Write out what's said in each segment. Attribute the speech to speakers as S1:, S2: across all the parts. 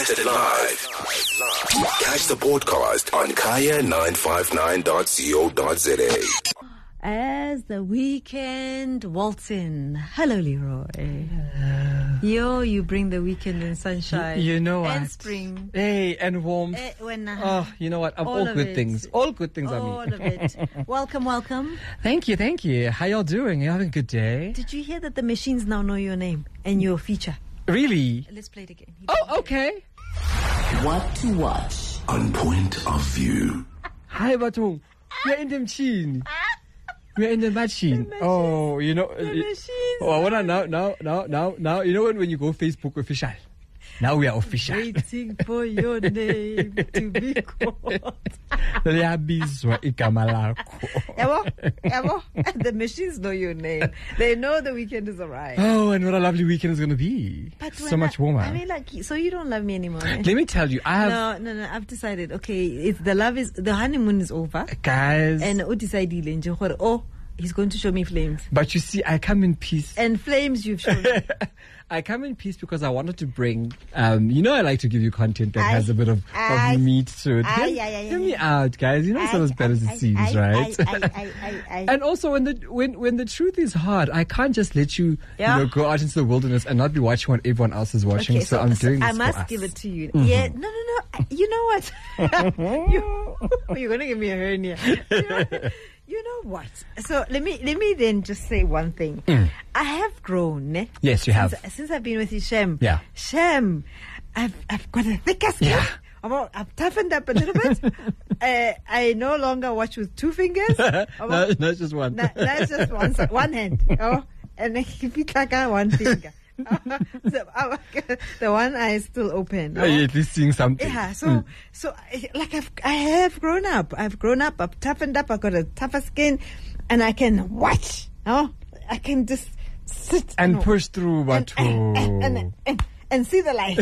S1: Broadcasted live. Catch the podcast on kaya959.co.za.
S2: As the weekend waltz in. Hello, Leroy.
S3: Hello.
S2: Yo, you bring the weekend and sunshine.
S3: You know what?
S2: And spring.
S3: Hey, and warmth. Oh, you know what? All good things. All good things, I mean.
S2: All of it. Welcome, welcome.
S3: Thank you. How y'all doing? You having a good day?
S2: Did you hear that the machines now know your name and your feature?
S3: Really?
S2: Let's play it again.
S3: Oh, okay.
S1: What to watch on Point of View.
S3: Hi, Batung. We're in the machine. We're in the machine. Oh, you know.
S2: The machines.
S3: Oh, I wanna now. You know when you go Facebook official. Now we are official.
S2: Waiting for your name to be called.
S3: Liyabizwa igama lakho.
S2: Yabo, the machines know your name. They know the weekend is arrived.
S3: Oh, and what a lovely weekend is going to be.
S2: But
S3: so much warmer.
S2: I mean, like, so you don't love me anymore. Eh?
S3: Let me tell you, I have...
S2: No, I've decided, okay, it's the honeymoon is over.
S3: Guys.
S2: And he's going to show me flames.
S3: But you see, I come in peace.
S2: And flames you've shown me.
S3: I come in peace because I wanted to bring, I like to give you content that has a bit of meat to it. Hear me out, guys. You know, it's not as bad as it seems, right? And also, when the truth is hard, I can't just let you, go out into the wilderness and not be watching what everyone else is watching. Okay, so I'm doing this
S2: I must
S3: for us.
S2: give it to you. Mm-hmm. Yeah, no. You know what? You're going to give me a hernia. You know what? So let me then just say one thing. I have grown.
S3: Yes, you have.
S2: Since I've been with you, Shem.
S3: Yeah.
S2: Shem, I've got a thicker skin.
S3: Yeah.
S2: I've toughened up a little bit. I no longer watch with two fingers.
S3: No, it's just one.
S2: That's just one hand. And if you like one finger. So, the one eye is still open.
S3: You're at least seeing something.
S2: Yeah, so I have grown up. I've toughened up. I've got a tougher skin, and I can watch. I can just sit
S3: and push through,
S2: and see the light.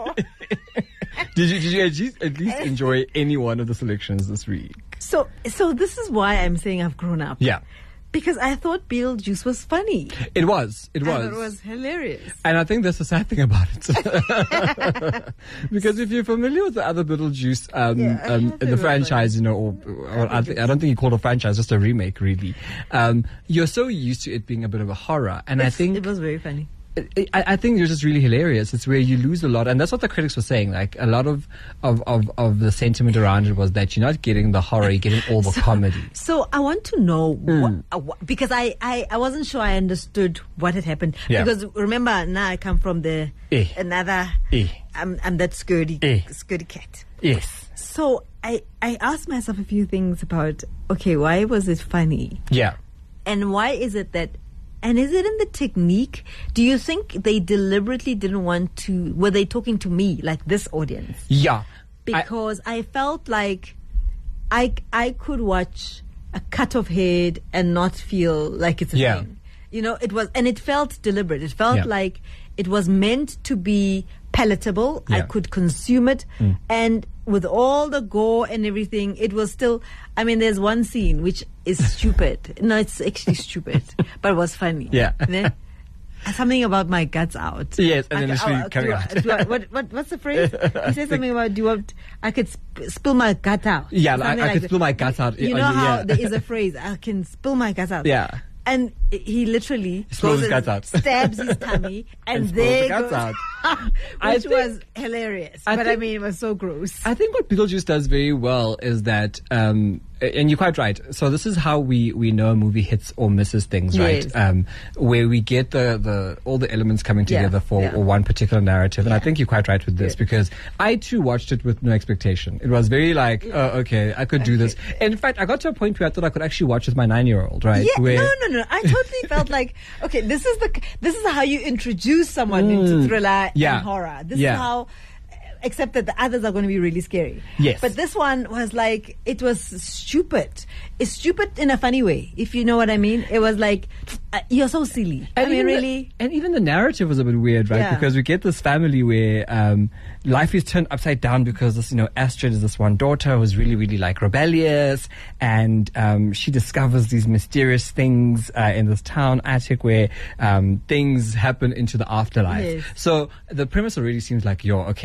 S3: Did you at least enjoy any one of the selections this week?
S2: So this is why I'm saying I've grown up.
S3: Yeah.
S2: Because I thought Beetlejuice was funny.
S3: It was.
S2: I thought it was hilarious.
S3: And I think that's the sad thing about it. Because if you're familiar with the other Beetlejuice, the franchise, or I don't think you call it a franchise, just a remake, really. You're so used to it being a bit of a horror. And I think
S2: it was very funny.
S3: I think you're just really hilarious. It's where you lose a lot, and that's what the critics were saying. Like a lot of the sentiment around it was that you're not getting the horror, you're getting all the comedy.
S2: So I want to know because I wasn't sure I understood what had happened.
S3: Yeah.
S2: Because remember, now I come from another. I'm that scaredy cat.
S3: Yes.
S2: So I asked myself a few things about why was it funny?
S3: Yeah.
S2: And why is it that? And is it in the technique? Do you think they deliberately didn't want to... Were they talking to me, like this audience?
S3: Yeah.
S2: Because I felt like I could watch a cut-off head and not feel like it's a thing. It was... And it felt deliberate. It felt like it was meant to be palatable. I could consume it. And with all the gore and everything, it was still... I mean, there's one scene which is stupid. No, it's actually stupid, but it was funny.
S3: Yeah.
S2: Something about my guts out.
S3: Yes, and then it's coming out.
S2: What's the phrase? He said something about, I could spill my gut out.
S3: Yeah, I could spill my guts out.
S2: You know how there is a phrase, I can spill my gut out.
S3: Yeah.
S2: And he literally
S3: goes and
S2: stabs his tummy and there goes out. Which was hilarious. But I mean, it was so gross.
S3: I think what Beetlejuice does very well is that, and you're quite right. So this is how we know a movie hits or misses things, right?
S2: Yes.
S3: Where we get all the elements coming together for one particular narrative. And I think you're quite right with this because I too watched it with no expectation. It was very like, oh, okay, I could do this. And in fact, I got to a point where I thought I could actually watch with my 9-year-old, right?
S2: Yeah, no. I totally felt like, okay, this is how you introduce someone into thriller and horror. This is how, except that the others are going to be really scary.
S3: Yes.
S2: But this one was like, it was stupid. It's stupid in a funny way, if you know what I mean. It was like, you're so silly.
S3: And
S2: really.
S3: And even the narrative was a bit weird, right?
S2: Yeah.
S3: Because we get this family where life is turned upside down because this, Astrid is this one daughter who's really, really like rebellious, and she discovers these mysterious things in this town, Attic, where things happen into the afterlife.
S2: Yes.
S3: So the premise already seems like, this is going to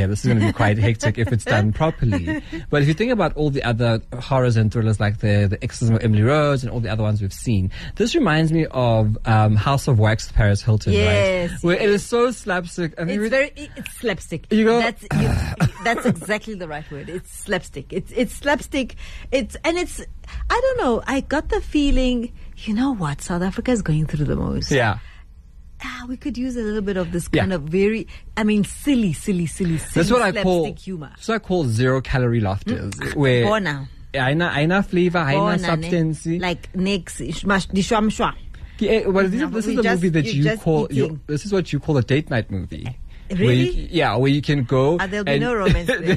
S3: be quite hectic if it's done properly. But if you think about all the other horrors and thrillers like the Exorcism of Emily Rose and all the other ones we've seen, this reminds me of House of Wax with Paris Hilton, right? Where it is so slapstick. I mean,
S2: it's slapstick. You go, that's exactly the right word. It's slapstick. It's slapstick. I don't know. I got the feeling, you know what? South Africa is going through the most.
S3: Yeah.
S2: We could use a little bit of this kind of silly
S3: that's what I call
S2: humor.
S3: That's what I call 0-calorie laughter. Where aina flavor, aina substance.
S2: Like next, dishwamshwa.
S3: Well, this is the movie that you call. This is what you call a date night movie.
S2: Really?
S3: Where you can go.
S2: There'll be no romance there.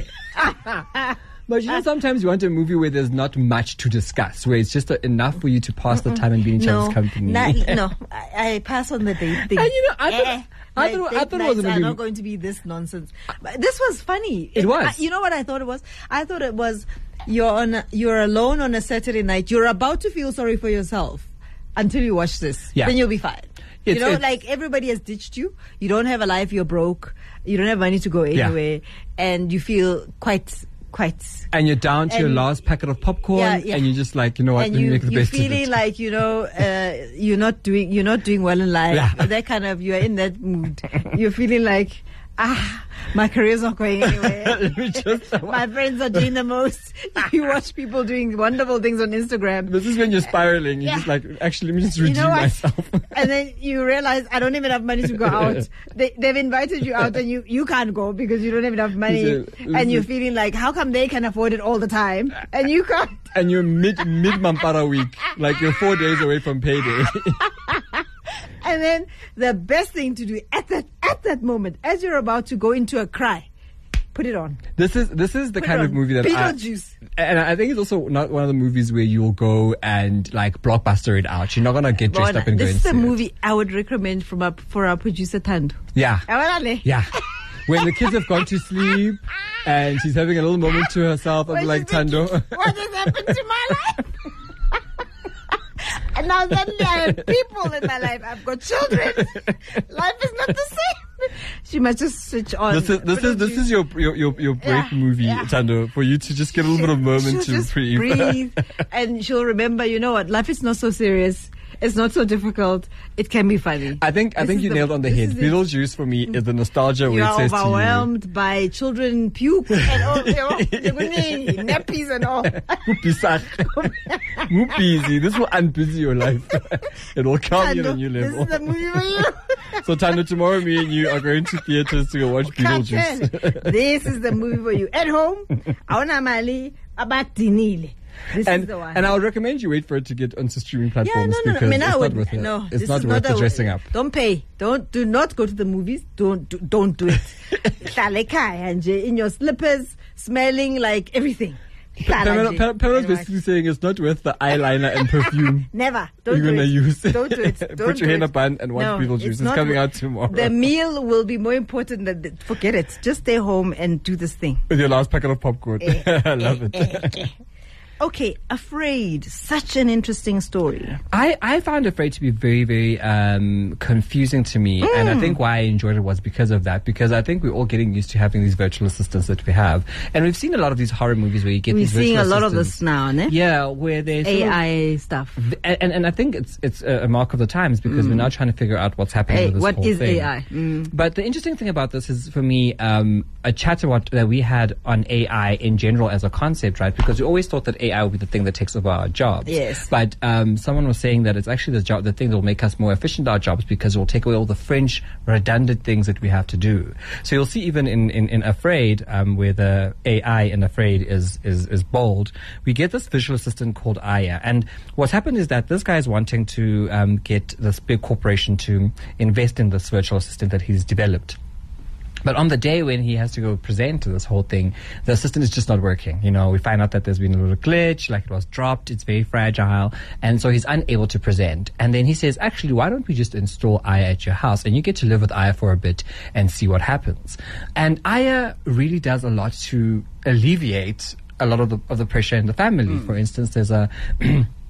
S3: But sometimes you want a movie where there's not much to discuss, where it's just enough for you to pass the time and be in each other's company.
S2: No, I pass on the date thing.
S3: And I thought it was
S2: not going to be this nonsense. But this was funny.
S3: It was.
S2: You know what I thought it was? I thought it was you're alone on a Saturday night. You're about to feel sorry for yourself until you watch this. Yeah. Then you'll be fine. Like everybody has ditched you. You don't have a life. You're broke. You don't have money to go anywhere, and you feel quite.
S3: And you're down to your last packet of popcorn, and you're just like, you know what?
S2: And
S3: let me make the best of it.
S2: You're feeling like you're not doing well in life. Yeah. That kind of, you're in that mood. You're feeling like, my career's not going anywhere. My friends are doing the most. You watch people doing wonderful things on Instagram.
S3: This is when you're spiraling. You're just like, actually, let me just redeem myself.
S2: And then you realize, I don't even have money to go out. They've invited you out and you can't go because you don't have enough money. And you're feeling like, how come they can afford it all the time and you can't?
S3: And you're mid Mampara week. Like you're 4 days away from payday.
S2: And then the best thing to do at that moment, as you're about to go into a cry, put it on.
S3: This is the kind of movie that
S2: Beetlejuice.
S3: And I think it's also not one of the movies where you'll go and like blockbuster it out. You're not gonna get dressed up and go. This is a
S2: movie I would recommend for our producer Thando.
S3: Yeah. Yeah. When the kids have gone to sleep and she's having a little moment to herself, I'm like, Thando,
S2: what has happened to my life? And now suddenly I have people in my life. I've got children. Life is not the same. She must just switch on.
S3: This is your break movie, Thando, for you to just get a little bit of moment to breathe.
S2: And she'll remember, you know what, life is not so serious. It's not so difficult. It can be funny.
S3: I think you nailed on the head. Beetlejuice for me is the nostalgia where it says to you.
S2: You're overwhelmed by children puke and all, nappies and all.
S3: Busy. This will unbusy your life. It will calm you on a new level.
S2: This is the movie for you.
S3: So Thando, tomorrow me and you are going to theaters to go watch Beetlejuice.
S2: This is the movie for you. At home, awuna mali abatinile. This is the one.
S3: And I would recommend you wait for it to get onto streaming platforms because it's not worth the dressing up.
S2: Don't pay. Do not go to the movies. Don't do it. In your slippers, smelling like everything.
S3: Pamela's basically saying it's not worth the eyeliner and perfume.
S2: Never.
S3: Don't do it.
S2: Don't do it.
S3: Put your hair in a bun and watch Beetlejuice. It's coming out tomorrow.
S2: The meal will be more important than forget it. Just stay home and do this thing.
S3: With your last packet of popcorn. I love it.
S2: Okay, Afraid. Such an interesting story.
S3: I found Afraid to be very, very confusing to me. And I think why I enjoyed it was because of that. Because I think we're all getting used to having these virtual assistants that we have. And we've seen a lot of these horror movies where you get these virtual assistants.
S2: We're seeing a lot of this now, ne?
S3: Yeah, where there's
S2: AI stuff.
S3: And I think it's a mark of the times because we're now trying to figure out what's happening with this
S2: what
S3: whole
S2: is
S3: thing.
S2: AI?
S3: But the interesting thing about this is, for me, a chat about that we had on AI in general as a concept, right? Because we always thought that AI would be the thing that takes over our jobs.
S2: Yes.
S3: But someone was saying that it's actually the thing that will make us more efficient at our jobs because it will take away all the fringe, redundant things that we have to do. So you'll see even in Afraid, where the AI in Afraid is bold, we get this visual assistant called Aya. And what's happened is that this guy is wanting to get this big corporation to invest in this virtual assistant that he's developed. But on the day when he has to go present to this whole thing, the assistant is just not working. You know, we find out that there's been a little glitch, like it was dropped, it's very fragile, and so he's unable to present. And then he says, actually, why don't we just install Aya at your house and you get to live with Aya for a bit and see what happens. And Aya really does a lot to alleviate a lot of the pressure in the family. For instance, there's a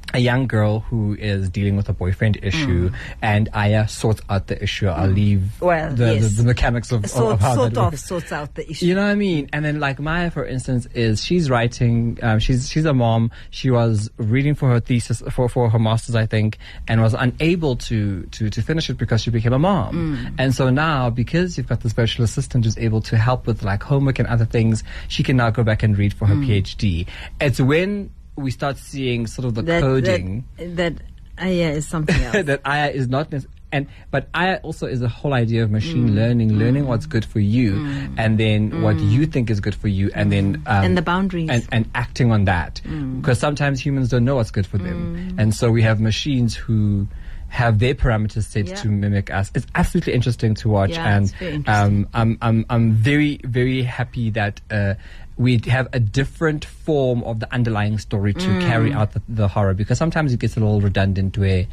S3: a young girl who is dealing with a boyfriend issue, and Aya sorts out the issue. I'll leave the mechanics of how that
S2: sorts out the issue.
S3: You know what I mean? And then like Maya, for instance, she's writing. She's a mom. She was reading for her thesis for her master's, I think, and was unable to finish it because she became a mom. And so now, because you've got this virtual assistant who's able to help with like homework and other things, she can now go back and read for her PhD. It's when we start seeing sort of the coding
S2: that Aya is something else.
S3: that Aya is not but Aya also is the whole idea of machine learning what's good for you, and then what you think is good for you, and then
S2: and the boundaries
S3: and acting on that, because sometimes humans don't know what's good for them, and so we have machines who have their parameters set to mimic us. It's absolutely interesting to watch, and I'm very, very happy that we have a different form of the underlying story to carry out the horror, because sometimes it gets a little redundant where,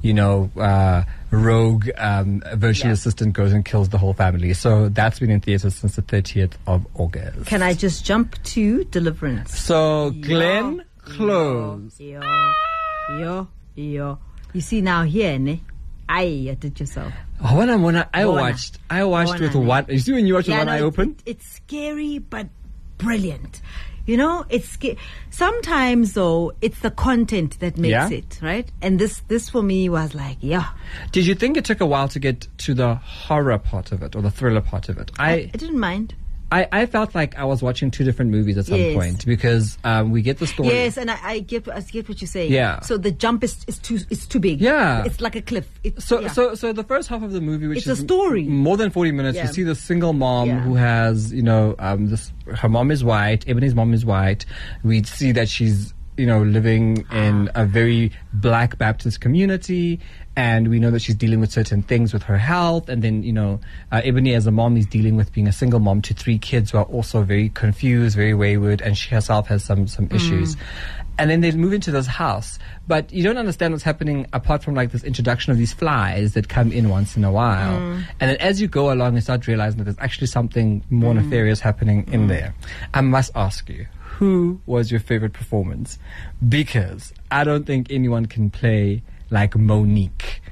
S3: rogue virtual assistant goes and kills the whole family. So that's been in theaters since the 30th of August.
S2: Can I just jump to Deliverance?
S3: So Glenn Close.
S2: Yo. You see now here, ne? I did yourself.
S3: I watched with one. You see when you watch with one eye open?
S2: It's scary, but brilliant. It's sometimes though it's the content that makes it, right? And this for me was like,
S3: Did you think it took a while to get to the horror part of it or the thriller part of it?
S2: I didn't mind.
S3: I felt like I was watching two different movies at some point, because we get the story.
S2: Yes, and I get what you're saying.
S3: Yeah.
S2: So the jump is too big.
S3: Yeah.
S2: It's like a cliff.
S3: So the first half of the movie, which is
S2: a story,
S3: more than 40 minutes, you see the single mom who has, her mom is white. Ebony's mom is white. We see that she's living in a very black Baptist community, and we know that she's dealing with certain things with her health. And then, Ebony as a mom is dealing with being a single mom to 3 kids who are also very confused, very wayward, and she herself has some issues. And then they move into this house, but you don't understand what's happening apart from like this introduction of these flies that come in once in a while. And then as you go along, you start realizing that there's actually something more nefarious happening in there. I must ask you, who was your favorite performance? Because I don't think anyone can play like Monique.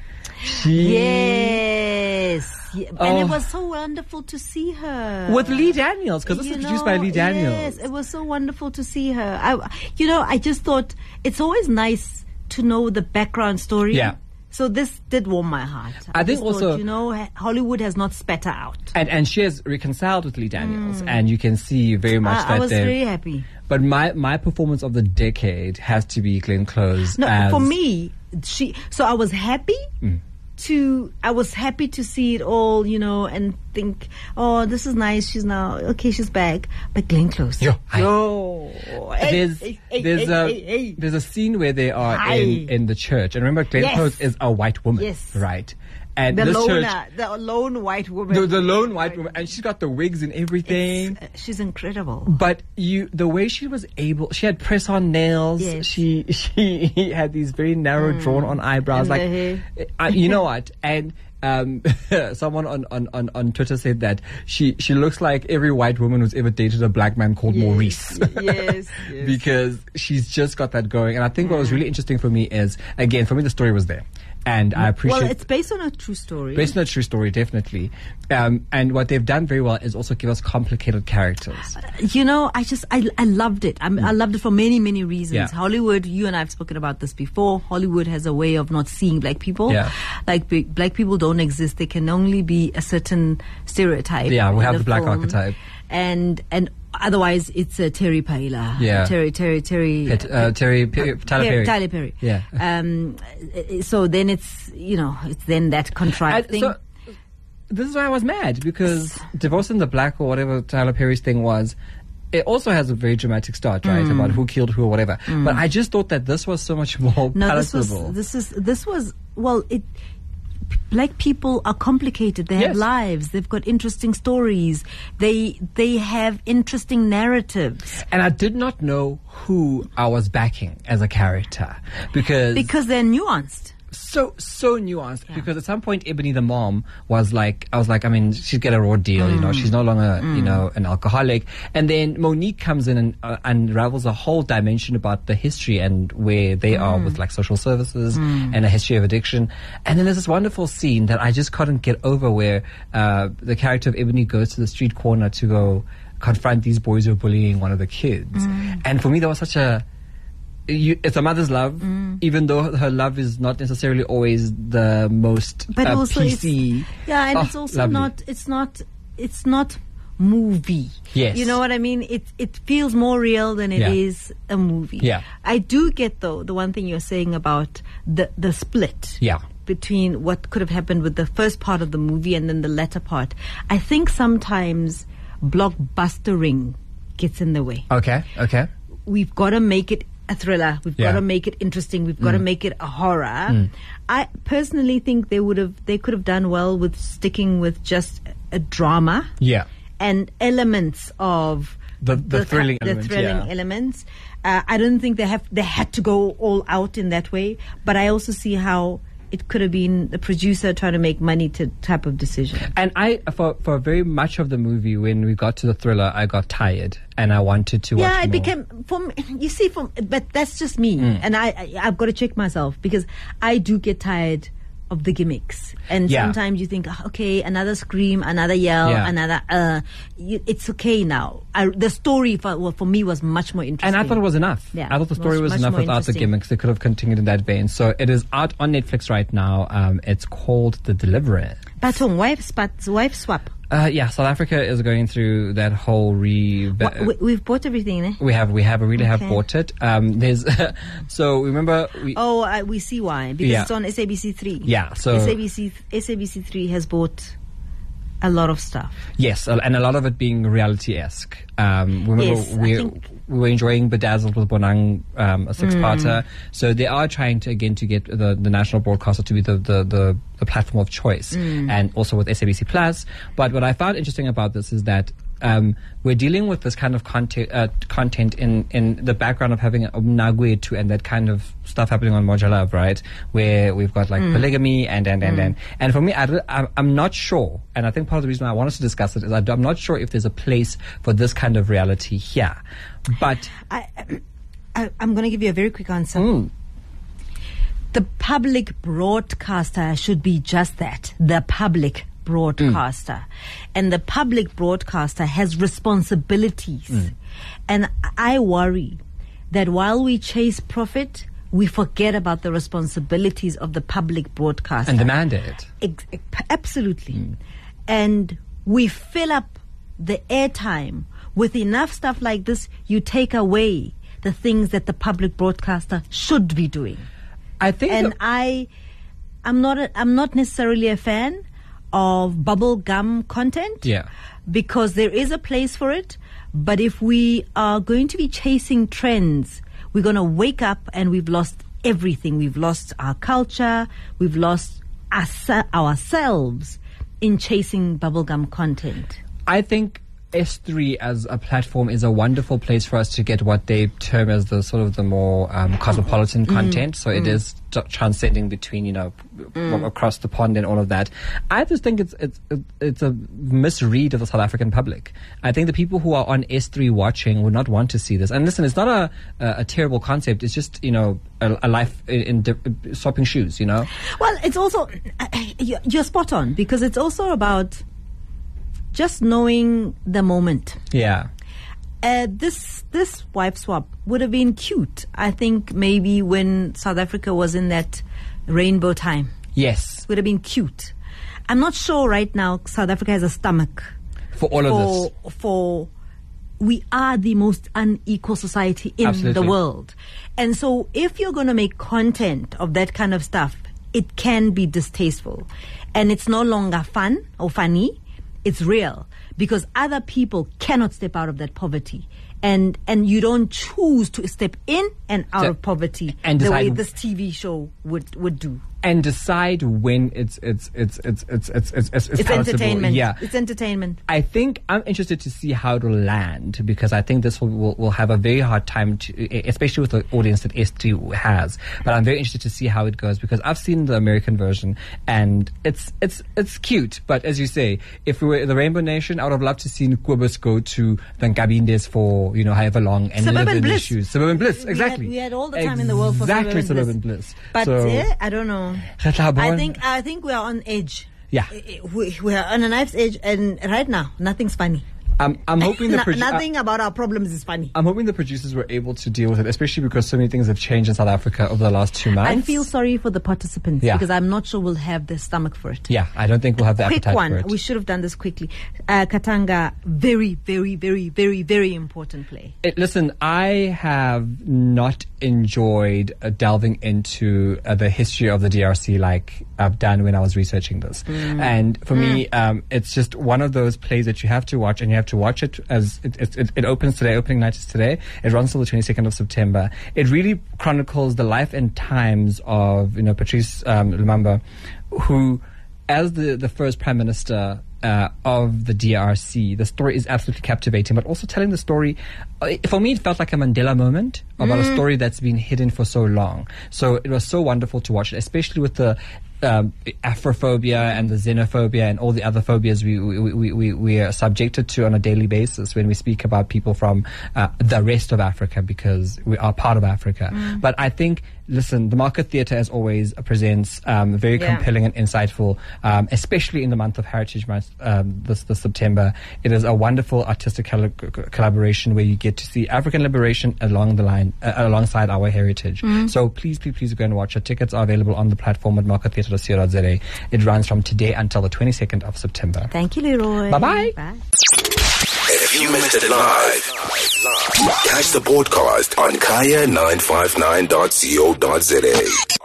S2: Yes. And it was so wonderful to see her.
S3: With Lee Daniels, because this is produced by Lee Daniels.
S2: Yes, it was so wonderful to see her. I just thought it's always nice to know the background story.
S3: Yeah.
S2: So this did warm my heart.
S3: I think also,
S2: Hollywood has not spat her out.
S3: And she has reconciled with Lee Daniels, and you can see very much that
S2: I was very happy.
S3: But my performance of the decade has to be Glenn Close.
S2: No, for me, I was happy to see it all, and think, oh, this is nice. She's back. But Glenn Close.
S3: There's a scene where they are in the church, and remember, Glenn Close is a white woman, right? And
S2: the lone white woman.
S3: The lone white woman. And she's got the wigs and everything.
S2: She's incredible.
S3: But the way she was able, she had press-on nails. Yes. She had these very narrow drawn-on eyebrows. You know what? And someone on Twitter said that she looks like every white woman who's ever dated a black man called Maurice.
S2: Yes.
S3: Because she's just got that going. And I think what was really interesting for me is, again, for me the story was there. And I appreciate...
S2: Well, it's based on a true story.
S3: Based on a true story, definitely. And what they've done very well is also give us complicated characters.
S2: I loved it. I loved it for many, many reasons.
S3: Yeah.
S2: Hollywood, you and I have spoken about this before. Hollywood has a way of not seeing black people.
S3: Yeah.
S2: Like, black people don't exist. They can only be a certain stereotype.
S3: Yeah, we have the black archetype.
S2: And otherwise, it's Terry Paila.
S3: Yeah.
S2: Tyler Perry.
S3: Yeah.
S2: So then it's then that contrived thing.
S3: So this is why I was mad, because Divorce in the Black, or whatever Tyler Perry's thing was, it also has a very dramatic start, right? About who killed who or whatever. But I just thought that this was so much more palatable.
S2: This was black people are complicated. They have lives. They've got interesting stories. They have interesting narratives.
S3: And I did not know who I was backing as a character, because
S2: they're nuanced.
S3: so nuanced because at some point Ebony the mom was like, I was like, I mean, she'd get a raw deal, you know, she's no longer, you know, an alcoholic. And then Monique comes in and unravels a whole dimension about the history and where they are with like social services and a history of addiction. And then there's this wonderful scene that I just couldn't get over where the character of Ebony goes to the street corner to go confront these boys who are bullying one of the kids. And for me, that was such a, it's a mother's love, even though her love is not necessarily always the most
S2: but also
S3: PC.
S2: It's also lovely. It's not movie.
S3: Yes.
S2: You know what I mean? It feels more real than it is a movie.
S3: Yeah.
S2: I do get though the one thing you're saying about the split.
S3: Yeah.
S2: Between what could have happened with the first part of the movie and then the latter part. I think sometimes blockbustering gets in the way.
S3: Okay.
S2: We've got to make it a thriller. We've got to make it interesting. We've got to make it a horror. I personally think they could have done well with sticking with just a drama.
S3: Yeah.
S2: And elements of
S3: the thrilling
S2: elements. I don't think they had to go all out in that way. But I also see how it could have been the producer trying to make money type of decision. And
S3: for very much of the movie, when we got to the thriller, I got tired and I wanted to watch more.
S2: Became, but that's just me. And I've got to check myself because I do get tired of the gimmicks. And sometimes you think, okay, another scream, another yell, another, it's okay now. The story for me was much more interesting.
S3: And I thought it was enough.
S2: Yeah,
S3: I thought the story was enough without the gimmicks. They could have continued in that vein. So it is out on Netflix right now. It's called The Deliverer.
S2: Batong, wife swap.
S3: South Africa is going through that whole
S2: we've bought everything, eh?
S3: We have bought it. There's so remember
S2: we see why because it's on SABC3.
S3: Yeah, so
S2: SABC3 has bought a lot of stuff.
S3: Yes, and a lot of it being reality-esque. We were enjoying Bedazzled with Bonang, a six-parter. So they are trying to get the national broadcaster to be the platform of choice, and also with SABC Plus. But what I found interesting about this is that we're dealing with this kind of content in the background of having Nagwetu and that kind of stuff happening on Moja Love, right? Where we've got like polygamy and for me, I'm not sure, and I think part of the reason I wanted to discuss it is I'm not sure if there's a place for this kind of reality here. But
S2: I'm going to give you a very quick answer. The public broadcaster should be just that, the public broadcaster. And the public broadcaster has responsibilities. And I worry that while we chase profit, we forget about the responsibilities of the public broadcaster.
S3: And the mandate.
S2: Absolutely. And we fill up the airtime with enough stuff like this, you take away the things that the public broadcaster should be doing.
S3: I think,
S2: I'm not necessarily a fan of bubble gum content.
S3: Yeah.
S2: Because there is a place for it, but if we are going to be chasing trends, we're going to wake up and we've lost everything. We've lost our culture. We've lost ourselves in chasing bubblegum content.
S3: I think S3 as a platform is a wonderful place for us to get what they term as the sort of the more cosmopolitan content. So it is transcending between, across the pond and all of that. I just think it's a misread of the South African public. I think the people who are on S3 watching would not want to see this. And listen, it's not a terrible concept. It's just, a life in swapping shoes, Well,
S2: it's also, you're spot on, because it's also about just knowing the moment.
S3: Yeah.
S2: This wife swap would have been cute, I think, maybe when South Africa was in that rainbow time.
S3: Yes.
S2: Would have been cute. I'm not sure right now South Africa has a stomach
S3: for all of this.
S2: We are the most unequal society in the world. And so if you're going to make content of that kind of stuff, it can be distasteful. And it's no longer fun or funny. It's real, because other people cannot step out of that poverty, and you don't choose to step in and out of poverty
S3: and
S2: the way this TV show would do.
S3: and decide when it's
S2: entertainment.
S3: Yeah,
S2: it's entertainment.
S3: I think I'm interested to see how it'll land, because I think this will have a very hard time to, especially with the audience that ST has. But I'm very interested to see how it goes, because I've seen the American version and it's cute. But as you say, if we were the Rainbow Nation, I would have loved to see Kobus go to the Nkabindes for however long and
S2: Suburban
S3: live in
S2: Bliss.
S3: Shoes. Suburban Bliss, exactly.
S2: We had all the time in the world for
S3: Suburban Bliss.
S2: But I don't know. I think we are on edge.
S3: Yeah,
S2: we are on a knife's edge, and right now nothing's funny.
S3: I'm hoping
S2: nothing about our problems is funny.
S3: I'm hoping the producers were able to deal with it, especially because so many things have changed in South Africa over the last 2 months.
S2: I feel sorry for the participants because I'm not sure we'll have the stomach for it.
S3: Yeah, I don't think we'll have the appetite for it.
S2: Quick one. We should have done this quickly. Katanga, very, very, very, very, very important play.
S3: Listen, I have not enjoyed delving into the history of the DRC like I've done when I was researching this. And for me, it's just one of those plays that you have to watch, and you have to watch it as it opens today. Opening night is today. It runs till the 22nd of September. It really chronicles the life and times of Patrice Lumumba, who, as the first Prime Minister of the DRC, the story is absolutely captivating, but also telling the story, for me, it felt like a Mandela moment about a story that's been hidden for so long. So it was so wonderful to watch, especially with the Afrophobia and the xenophobia and all the other phobias we are subjected to on a daily basis when we speak about people from the rest of Africa, because we are part of Africa. But I think, listen, the Market Theatre, as always, presents very compelling and insightful, especially in the month of Heritage Month, this September. It is a wonderful artistic collaboration where you get to see African liberation along the line, alongside our heritage. So please go and watch it. Tickets are available on the platform at markettheatre.co.za. It runs from today until the 22nd of September.
S2: Thank you, Leroy.
S3: Bye-bye.
S2: Bye.
S1: If you missed it live, catch the podcast on kaya959.co.za.